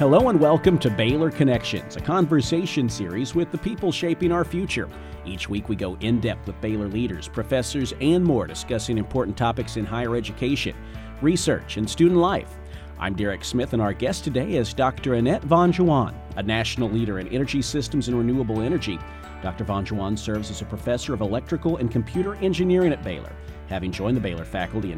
Hello and welcome to Baylor Connections, a conversation series with the people shaping our future. Each week we go in-depth with Baylor leaders, professors, and more, discussing important topics in higher education, research, and student life. I'm Derek Smith, and our guest today is Dr. Annette Van Juan, a national leader in energy systems and renewable energy. Dr. Van Juan serves as a professor of electrical and computer engineering at Baylor, having joined the Baylor faculty in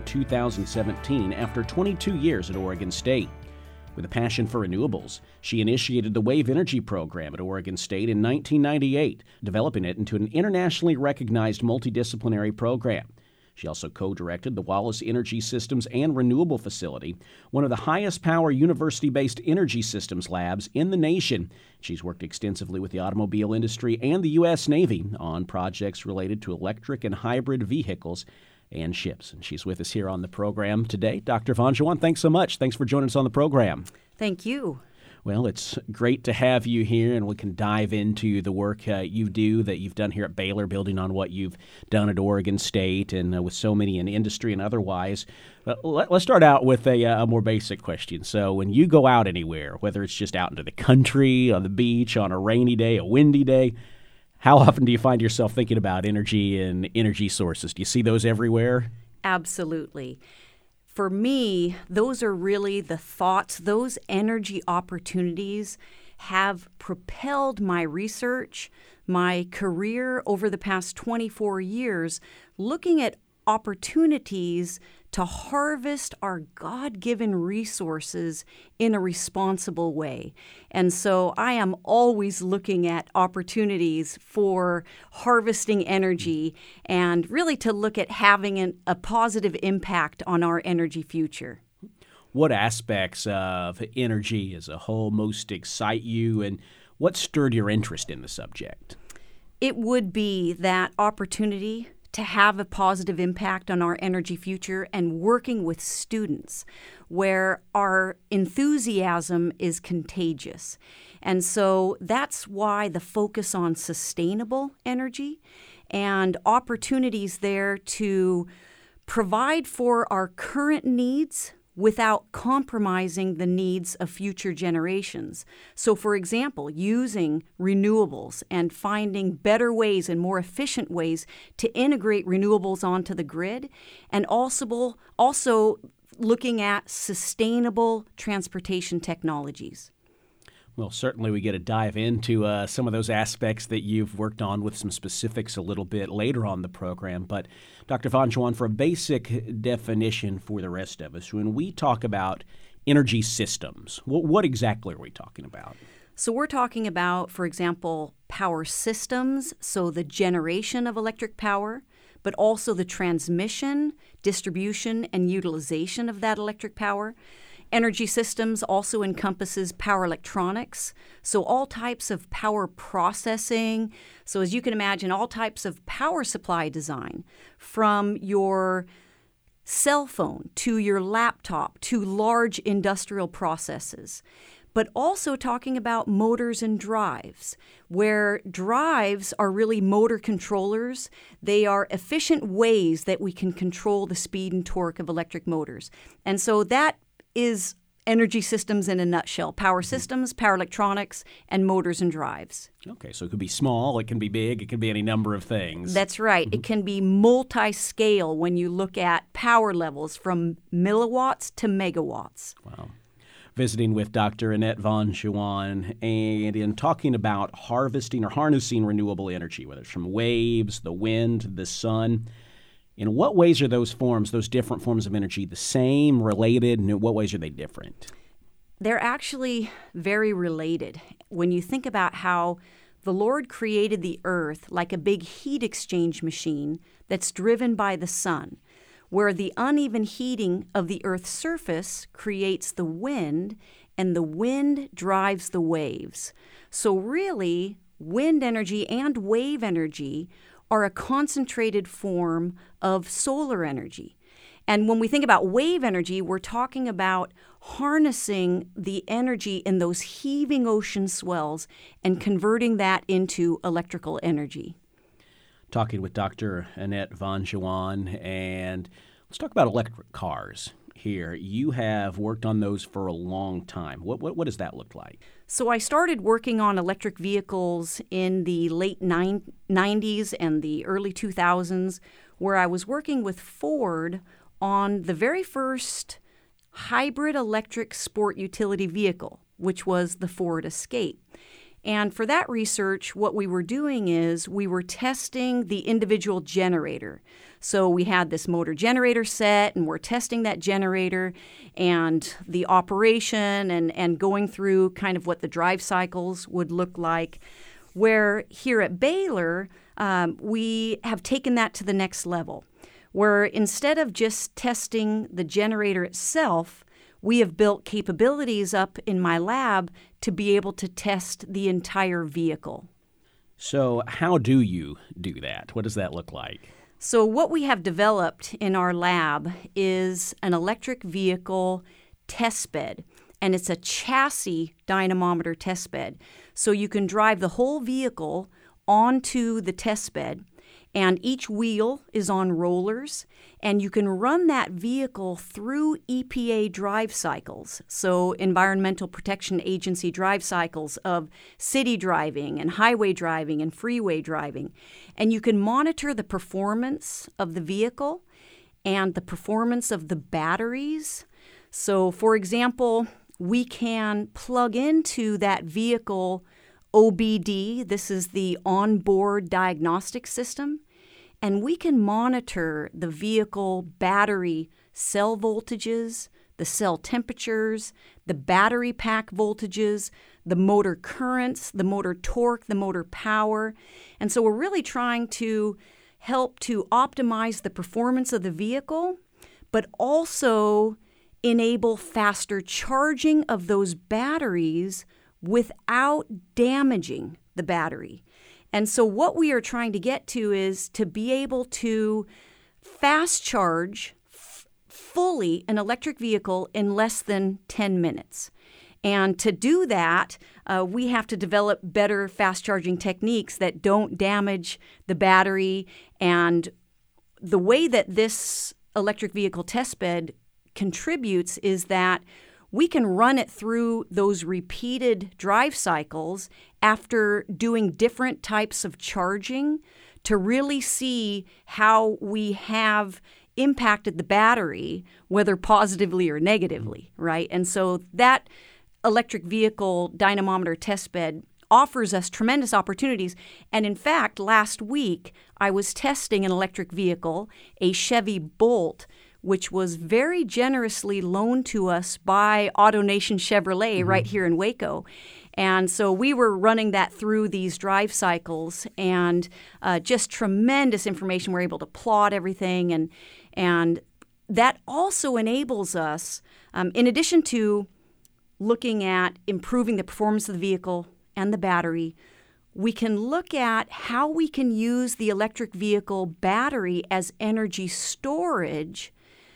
2017 after 22 years at Oregon State. With a passion for renewables, she initiated the Wave Energy program at Oregon State in 1998, developing it into an internationally recognized multidisciplinary program. She also co-directed the Wallace Energy Systems and Renewable Facility, one of the highest power university-based energy systems labs in the nation. She's worked extensively with the automobile industry and the U.S. Navy on projects related to electric and hybrid vehicles and ships. And she's with us here on the program today. Dr. Van Juan, thanks so much. Thanks for joining us on the program. Thank you. Well, it's great to have you here, and we can dive into the work you do that you've done here at Baylor, building on what you've done at Oregon State and with so many in industry and otherwise. Let's start out with a more basic question. So when you go out anywhere, whether it's just out into the country, on the beach, on a rainy day, a windy day, how often do you find yourself thinking about energy and energy sources? Do you see those everywhere? Absolutely. For me, those are really the thoughts. Those energy opportunities have propelled my research, my career over the past 24 years, looking at opportunities to harvest our God-given resources in a responsible way. And so I am always looking at opportunities for harvesting energy and really to look at having a positive impact on our energy future. What aspects of energy as a whole most excite you, and what stirred your interest in the subject? It would be that opportunity to have a positive impact on our energy future and working with students where our enthusiasm is contagious. And so that's why the focus on sustainable energy and opportunities there to provide for our current needs without compromising the needs of future generations. So, for example, using renewables and finding better ways and more efficient ways to integrate renewables onto the grid, and also looking at sustainable transportation technologies. Well, certainly we get to dive into some of those aspects that you've worked on with some specifics a little bit later on the program. But Dr. Van Juan, for a basic definition for the rest of us, when we talk about energy systems, what exactly are we talking about? So we're talking about, for example, power systems, so the generation of electric power, but also the transmission, distribution, and utilization of that electric power. Energy systems also encompasses power electronics, so all types of power processing. So as you can imagine, all types of power supply design, from your cell phone to your laptop to large industrial processes. But also talking about motors and drives, where drives are really motor controllers. They are efficient ways that we can control the speed and torque of electric motors. And so that is energy systems in a nutshell: power systems, power electronics, and motors and drives. Okay, so it could be small, it can be big, it can be any number of things. That's right. It can be multi-scale when you look at power levels from milliwatts to megawatts. Wow. Visiting with Dr. Annette Van Juan, and in talking about harvesting or harnessing renewable energy, whether it's from waves, the wind, the sun, in what ways are those different forms of energy, the same, related, and in what ways are they different? They're actually very related. When you think about how the Lord created the earth like a big heat exchange machine that's driven by the sun, where the uneven heating of the earth's surface creates the wind, and the wind drives the waves. So really, wind energy and wave energy are a concentrated form of solar energy. And when we think about wave energy, we're talking about harnessing the energy in those heaving ocean swells and converting that into electrical energy. Talking with Dr. Annette Van Juan, and let's talk about electric cars. here. You have worked on those for a long time. What does that look like? So I started working on electric vehicles in the late 90s and the early 2000s, where I was working with Ford on the very first hybrid electric sport utility vehicle, which was the Ford Escape. And for that research, what we were doing is we were testing the individual generator. So we had this motor generator set, and we're testing that generator and the operation and going through kind of what the drive cycles would look like. Where here at Baylor, we have taken that to the next level, where instead of just testing the generator itself, we have built capabilities up in my lab to be able to test the entire vehicle. So how do you do that? What does that look like? So what we have developed in our lab is an electric vehicle test bed, and it's a chassis dynamometer test bed. So you can drive the whole vehicle onto the test bed, and each wheel is on rollers, and you can run that vehicle through EPA drive cycles, so Environmental Protection Agency drive cycles of city driving and highway driving and freeway driving. And you can monitor the performance of the vehicle and the performance of the batteries. So, for example, we can plug into that vehicle OBD, this is the onboard diagnostic system, and we can monitor the vehicle battery cell voltages, the cell temperatures, the battery pack voltages, the motor currents, the motor torque, the motor power. And so we're really trying to help to optimize the performance of the vehicle, but also enable faster charging of those batteries without damaging the battery. And so what we are trying to get to is to be able to fast charge fully an electric vehicle in less than 10 minutes. And to do that, we have to develop better fast charging techniques that don't damage the battery. And the way that this electric vehicle test bed contributes is that we can run it through those repeated drive cycles after doing different types of charging to really see how we have impacted the battery, whether positively or negatively, right? And so that electric vehicle dynamometer test bed offers us tremendous opportunities. And in fact, last week, I was testing an electric vehicle, a Chevy Bolt, which was very generously loaned to us by AutoNation Chevrolet right here in Waco. And so we were running that through these drive cycles, and just tremendous information. We're able to plot everything, and that also enables us, in addition to looking at improving the performance of the vehicle and the battery, we can look at how we can use the electric vehicle battery as energy storage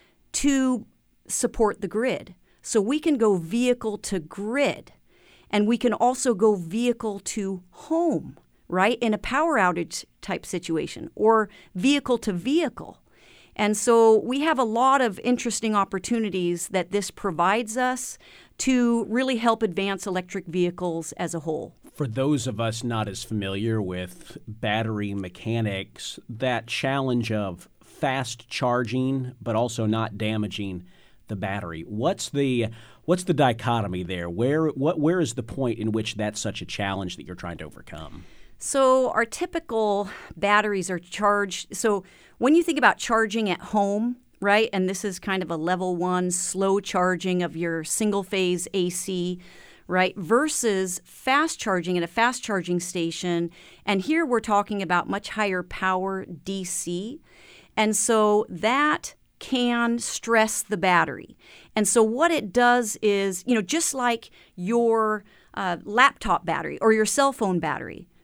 to support the grid. So we can go vehicle to grid, and we can also go vehicle to home, right, in a power outage type situation, or vehicle to vehicle. And so we have a lot of interesting opportunities that this provides us to really help advance electric vehicles as a whole. For those of us not as familiar with battery mechanics, that challenge of fast charging but also not damaging the battery, what's the dichotomy there? Where is the point in which that's such a challenge that you're trying to overcome? So our typical batteries are charged. So when you think about charging at home, right, and this is kind of a level 1 slow charging of your single phase AC, right, versus fast charging at a fast charging station. And here we're talking about much higher power DC. And so that can stress the battery. And so what it does is, just like your laptop battery or your cell phone battery,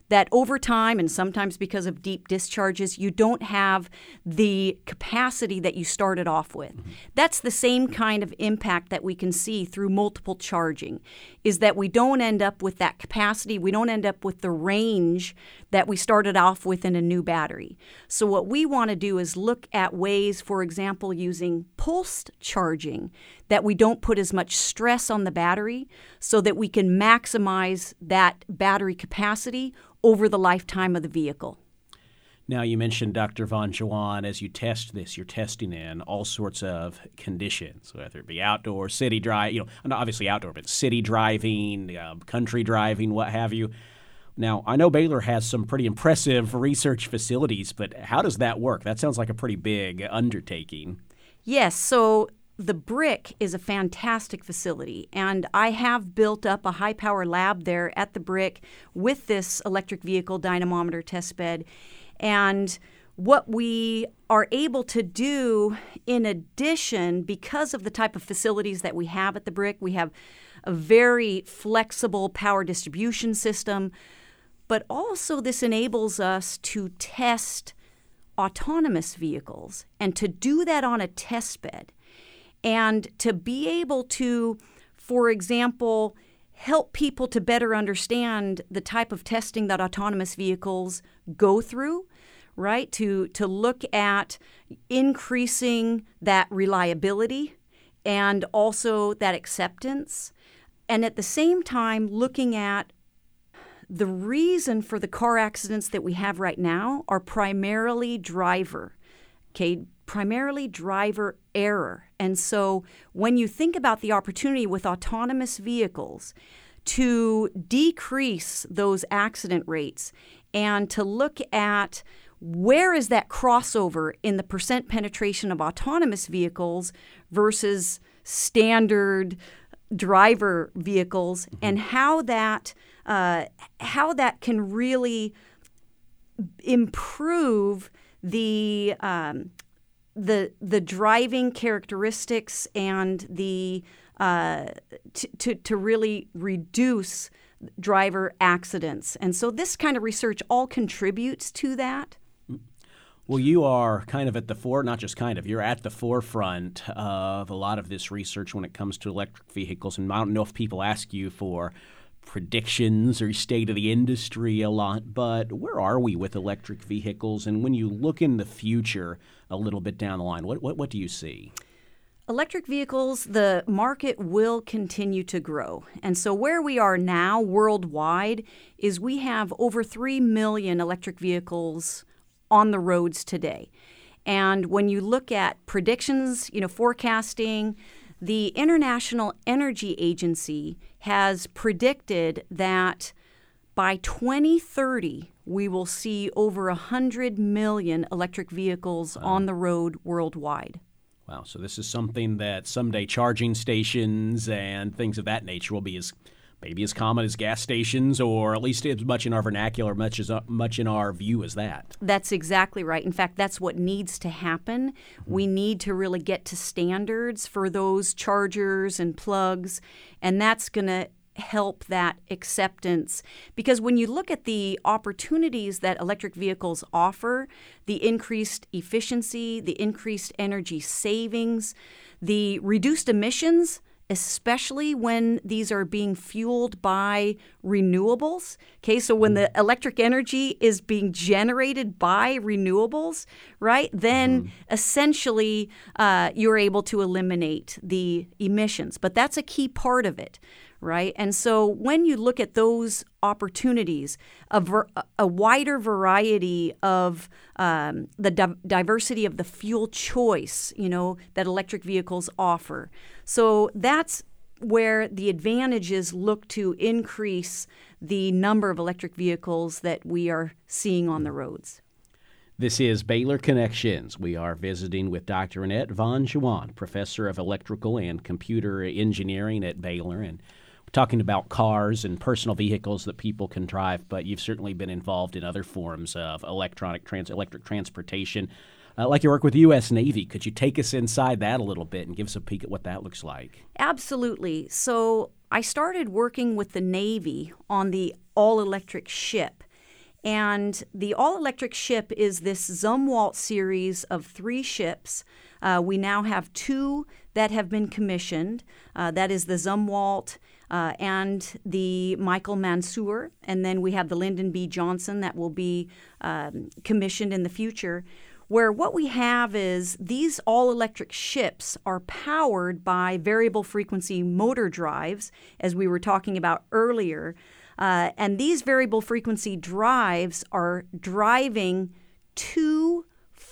that over time, and sometimes because of deep discharges, you don't have the capacity that you started off with. That's the same kind of impact that we can see through multiple charging, is that we don't end up with that capacity, we don't end up with the range that we started off with in a new battery. So what we want to do is look at ways, for example, using pulsed charging, that we don't put as much stress on the battery so that we can maximize that battery capacity over the lifetime of the vehicle. Now, you mentioned, Dr. Van Joan, as you test this, you're testing in all sorts of conditions, whether it be outdoor, city drive, not obviously outdoor, but city driving, country driving, what have you. Now, I know Baylor has some pretty impressive research facilities, but how does that work? That sounds like a pretty big undertaking. Yes, so the BRIC is a fantastic facility, and I have built up a high-power lab there at the BRIC with this electric vehicle dynamometer test bed. And what we are able to do in addition, because of the type of facilities that we have at the BRIC, we have a very flexible power distribution system, but also this enables us to test autonomous vehicles and to do that on a test bed. And to be able to, for example, help people to better understand the type of testing that autonomous vehicles go through, right? To look at increasing that reliability and also that acceptance. And at the same time, looking at the reason for the car accidents that we have right now are primarily driver error. And so when you think about the opportunity with autonomous vehicles to decrease those accident rates and to look at where is that crossover in the percent penetration of autonomous vehicles versus standard driver vehicles, and how that can really improve the driving characteristics and to really reduce driver accidents. And so this kind of research all contributes to that. Well, you are kind of at the you're at the forefront of a lot of this research when it comes to electric vehicles. And I don't know if people ask you for predictions or state of the industry a lot, but where are we with electric vehicles? And when you look in the future a little bit down the line, what do you see? Electric vehicles, the market will continue to grow. And so where we are now worldwide is we have over 3 million electric vehicles on the roads today. And when you look at predictions, forecasting, the International Energy Agency has predicted that by 2030, we will see over 100 million electric vehicles on the road worldwide. Wow, so this is something that someday charging stations and things of that nature will be maybe as common as gas stations, or at least as much in our vernacular, much in our view as that. That's exactly right. In fact, that's what needs to happen. Mm-hmm. We need to really get to standards for those chargers and plugs, and that's going to help that acceptance. Because when you look at the opportunities that electric vehicles offer, the increased efficiency, the increased energy savings, the reduced emissions, especially when these are being fueled by renewables. Okay, so when the electric energy is being generated by renewables, right, then essentially you're able to eliminate the emissions. But that's a key part of it, right? And so when you look at those opportunities, a wider variety of the diversity of the fuel choice, that electric vehicles offer. So that's where the advantages look to increase the number of electric vehicles that we are seeing on the roads. This is Baylor Connections. We are visiting with Dr. Annette Van Joan, Professor of Electrical and Computer Engineering at Baylor, and we're talking about cars and personal vehicles that people can drive, but you've certainly been involved in other forms of electric transportation. Like your work with the U.S. Navy. Could you take us inside that a little bit and give us a peek at what that looks like? Absolutely. So I started working with the Navy on the all-electric ship. And the all-electric ship is this Zumwalt series of 3 ships. We now have 2 that have been commissioned. That is the Zumwalt and the Michael Mansour. And then we have the Lyndon B. Johnson that will be commissioned in the future, where what we have is these all-electric ships are powered by variable frequency motor drives, as we were talking about earlier. And these variable frequency drives are driving 2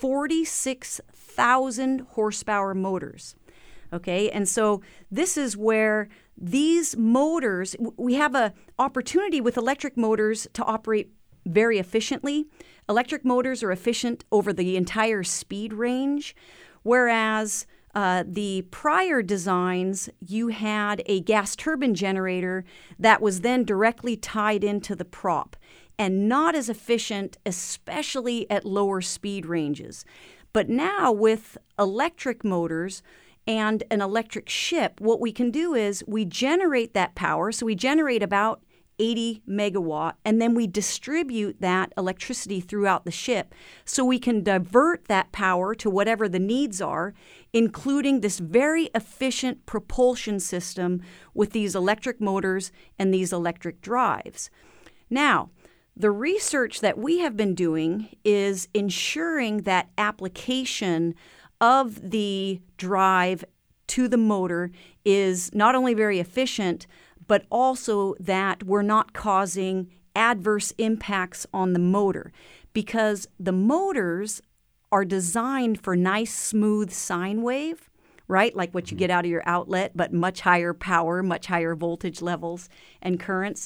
46,000 horsepower motors. Okay, and so this is where these motors, we have an opportunity with electric motors to operate very efficiently. Electric motors are efficient over the entire speed range, whereas the prior designs, you had a gas turbine generator that was then directly tied into the prop and not as efficient, especially at lower speed ranges. But now with electric motors and an electric ship, what we can do is we generate that power. So we generate about 80 megawatt, and then we distribute that electricity throughout the ship so we can divert that power to whatever the needs are, including this very efficient propulsion system with these electric motors and these electric drives. Now, the research that we have been doing is ensuring that application of the drive to the motor is not only very efficient, but also that we're not causing adverse impacts on the motor, because the motors are designed for nice, smooth sine wave, right? Like what you get out of your outlet, but much higher power, much higher voltage levels and currents.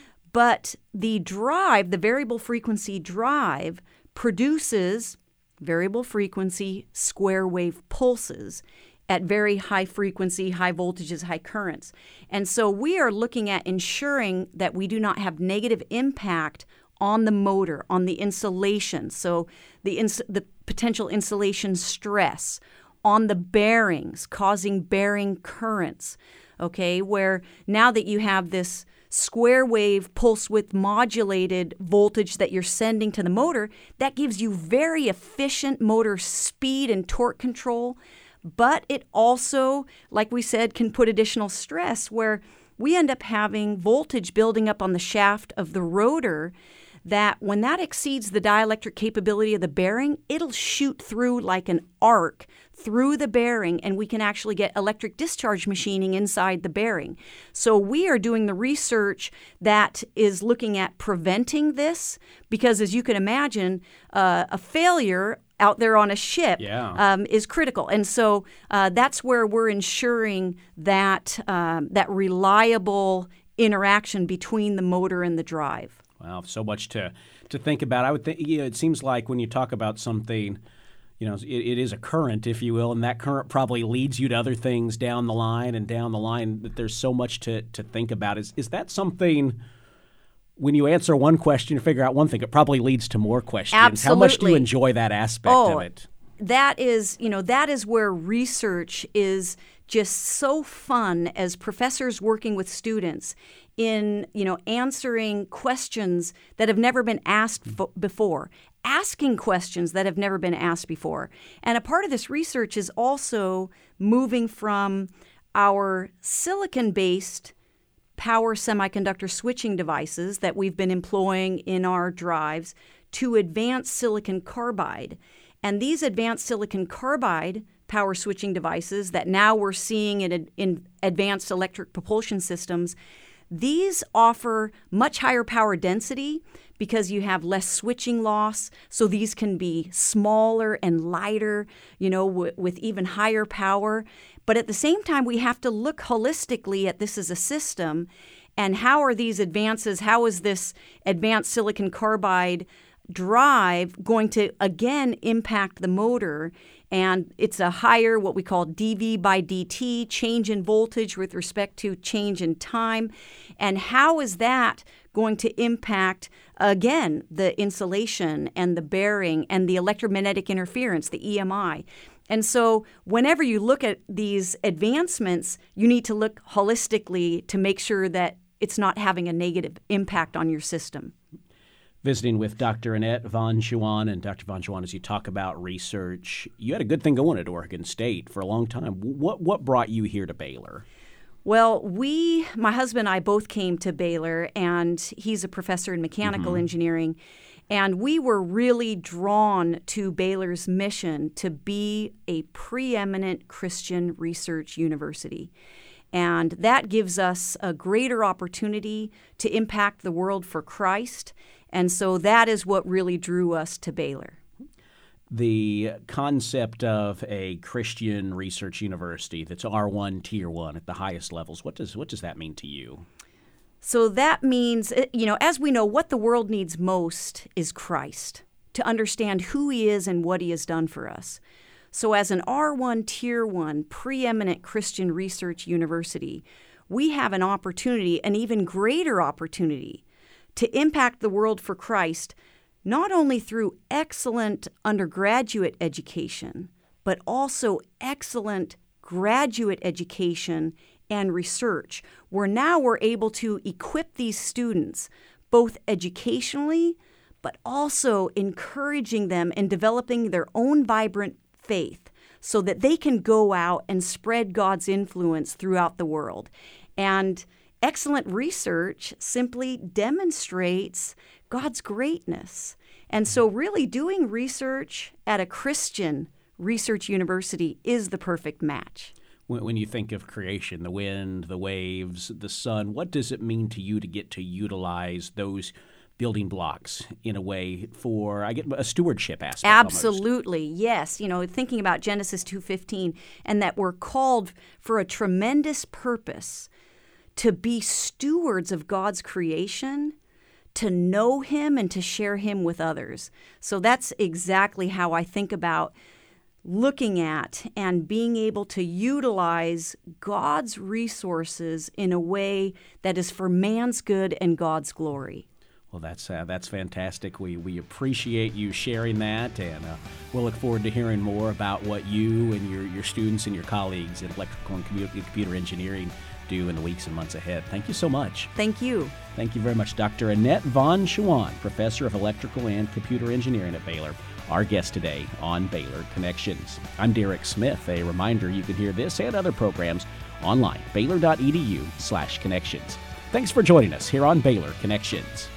But the drive, the variable frequency drive, produces variable frequency square wave pulses at very high frequency, high voltages, high currents. And so we are looking at ensuring that we do not have negative impact on the motor, on the insulation, so the potential insulation stress, on the bearings, causing bearing currents, okay, where now that you have this square wave pulse width modulated voltage that you're sending to the motor, that gives you very efficient motor speed and torque control. But it also, like we said, can put additional stress where we end up having voltage building up on the shaft of the rotor that when that exceeds the dielectric capability of the bearing, it'll shoot through like an arc through the bearing, and we can actually get electric discharge machining inside the bearing. So we are doing the research that is looking at preventing this because, as you can imagine, a failure out there on a ship is critical. And so that's where we're ensuring that that reliable interaction between the motor and the drive. Wow, so much to think about. I would think it seems like when you talk about something, it is a current, if you will, and that current probably leads you to other things down the line, that there's so much to think about. Is that something, when you answer one question, you figure out one thing, it probably leads to more questions? Absolutely. How much do you enjoy that aspect of it? That is where research is just so fun as professors working with students in, answering questions that have never been asked before, asking questions that have never been asked before. And a part of this research is also moving from our silicon-based power semiconductor switching devices that we've been employing in our drives to advanced silicon carbide. And these advanced silicon carbide power switching devices that now we're seeing in advanced electric propulsion systems, these offer much higher power density because you have less switching loss. So these can be smaller and lighter, with even higher power. But at the same time, we have to look holistically at this as a system. And how are these advances, how is this advanced silicon carbide drive going to, again, impact the motor? And it's a higher, what we call dV by dt, change in voltage with respect to change in time. And how is that going to impact, again, the insulation and the bearing and the electromagnetic interference, the EMI? And so whenever you look at these advancements, you need to look holistically to make sure that it's not having a negative impact on your system. Visiting with Dr. Annette Von Juan. And Dr. Von Juan, as you talk about research, you had a good thing going at Oregon State for a long time. What brought you here to Baylor? Well, my husband and I both came to Baylor, and he's a professor in mechanical engineering. And we were really drawn to Baylor's mission to be a preeminent Christian research university. And that gives us a greater opportunity to impact the world for Christ. And so that is what really drew us to Baylor. The concept of a Christian research university that's R1, Tier 1 at the highest levels, what does that mean to you? So that means, as we know, what the world needs most is Christ, to understand who he is and what he has done for us. So as an R1, Tier 1 preeminent Christian research university, we have an opportunity, an even greater opportunity, to impact the world for Christ, not only through excellent undergraduate education, but also excellent graduate education and research, where now we're able to equip these students both educationally, but also encouraging them in developing their own vibrant faith so that they can go out and spread God's influence throughout the world. And excellent research simply demonstrates God's greatness. And so really doing research at a Christian research university is the perfect match. When you think of creation, the wind, the waves, the sun, what does it mean to you to get to utilize those building blocks in a way for, I get a stewardship aspect? Absolutely, almost. Yes. Thinking about Genesis 2:15, and that we're called for a tremendous purpose to be stewards of God's creation, to know him and to share him with others. So that's exactly how I think about looking at and being able to utilize God's resources in a way that is for man's good and God's glory. Well, that's fantastic. We appreciate you sharing that, and we'll look forward to hearing more about what you and your students and your colleagues in electrical and computer engineering do in the weeks and months ahead. Thank you so much. Thank you. Thank you very much, Dr. Annette Von Juan, Professor of Electrical and Computer Engineering at Baylor, our guest today on Baylor Connections. I'm Derek Smith. A reminder, you can hear this and other programs online, baylor.edu/connections. Thanks for joining us here on Baylor Connections.